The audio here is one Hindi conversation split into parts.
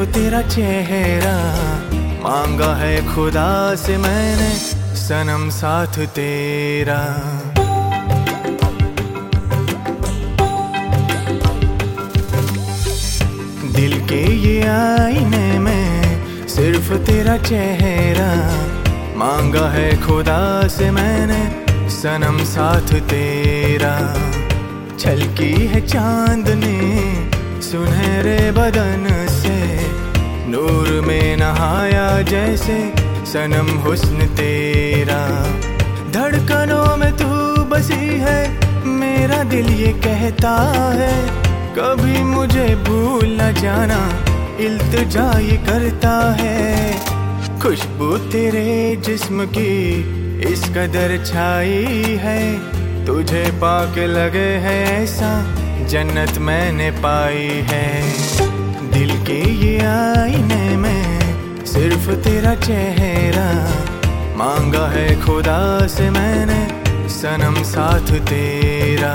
तेरा चेहरा, मांगा है खुदा से मैंने सनम साथ तेरा। दिल के ये आईने में सिर्फ तेरा चेहरा, मांगा है खुदा से मैंने सनम साथ तेरा। छलकी है चांदनी सुनहरे बदन से, नूर में नहाया जैसे सनम हुस्न तेरा। धड़कनों में तू बसी है, मेरा दिल ये कहता है कभी मुझे भूल न जाना, इल्तिजा ये करता है। खुशबू तेरे जिस्म की इस कदर छाई है, तुझे पाके लगे है ऐसा जन्नत मैंने पाई है। दिल के ये आईने में सिर्फ तेरा चेहरा, मांगा है खुदा से मैंने सनम साथ तेरा।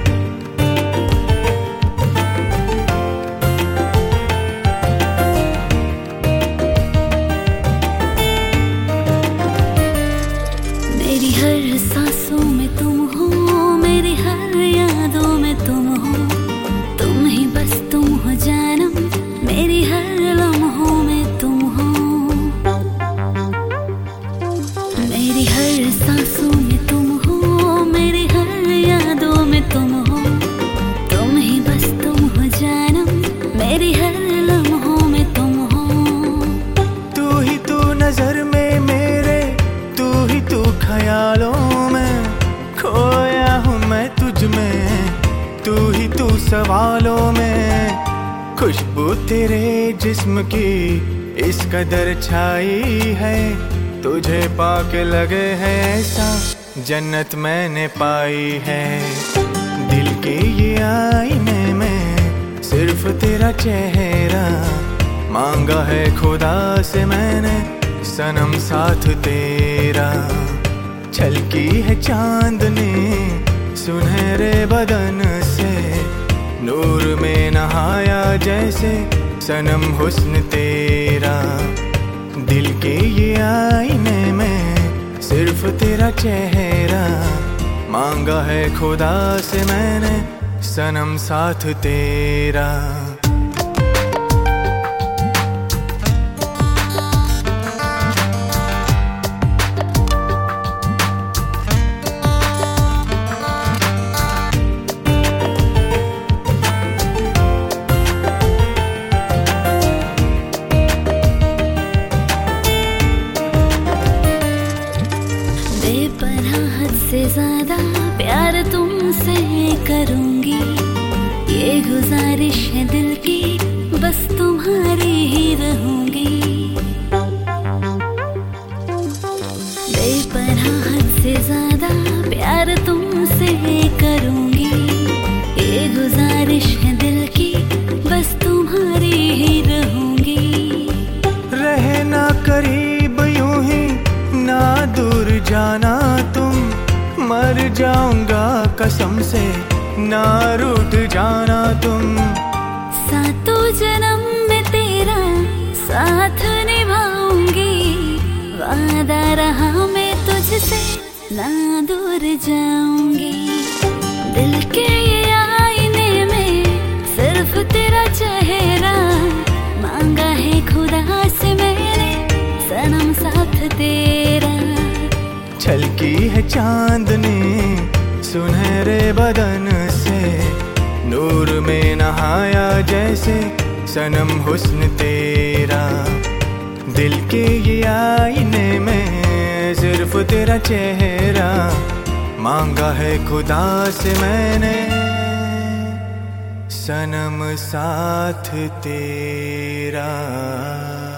मेरी हर सांसों में तुम हो, मेरी हर यादों में तुम हो, तुम ही बस तुम हो जानम, मेरी हर लम्हों में तुम हो। मेरी हर सांसों में तुम हो, मेरी हर यादों में तुम हो, तुम ही बस तुम हो जानम, मेरी हर लम्हों में तुम हो। तू ही तू नजर में मेरे, तू ही तू ख्यालों में, खोया हूँ मैं तुझ में, तू ही तू सवालों में। खुशबू तेरे जिस्म की इस कदर छाई है, तुझे पाके लगे है ऐसा जन्नत मैंने पाई है। दिल के ये आईने में सिर्फ तेरा चेहरा, मांगा है खुदा से मैंने सनम साथ तेरा। छलकी है चांदनी सुनहरे बदन से, नूर में नहाया जैसे सनम हुस्न तेरा। दिल के ये आईने में सिर्फ तेरा चेहरा, मांगा है खुदा से मैंने सनम साथ तेरा। बेपनाह से ज्यादा प्यार तुमसे करूंगी, ये गुजारिश है दिल की बस तुम्हारी ही रहूंगी। बेपनाह से ज्यादा प्यार तुमसे करूंगी, ये गुजारिश है दिल की बस तुम्हारी ही रहूंगी। रहना करीब यूं ही ना दूर जाना तुम, मर जाऊंगा कसम से ना रूठ जाना तुम। सातों जन्म में तेरा साथ निभाऊंगी, वादा रहा मैं तुझसे ना दूर जाऊंगी। दिल के ये आईने में सिर्फ तेरा चेहरा, मांगा है खुदा से मैंने सनम साथ तेरा। छलकी है चांदनी सुनहरे बदन से, नूर में नहाया जैसे सनम हुस्न तेरा। दिल के ये आईने में सिर्फ तेरा चेहरा, मांगा है खुदा से मैंने सनम साथ तेरा।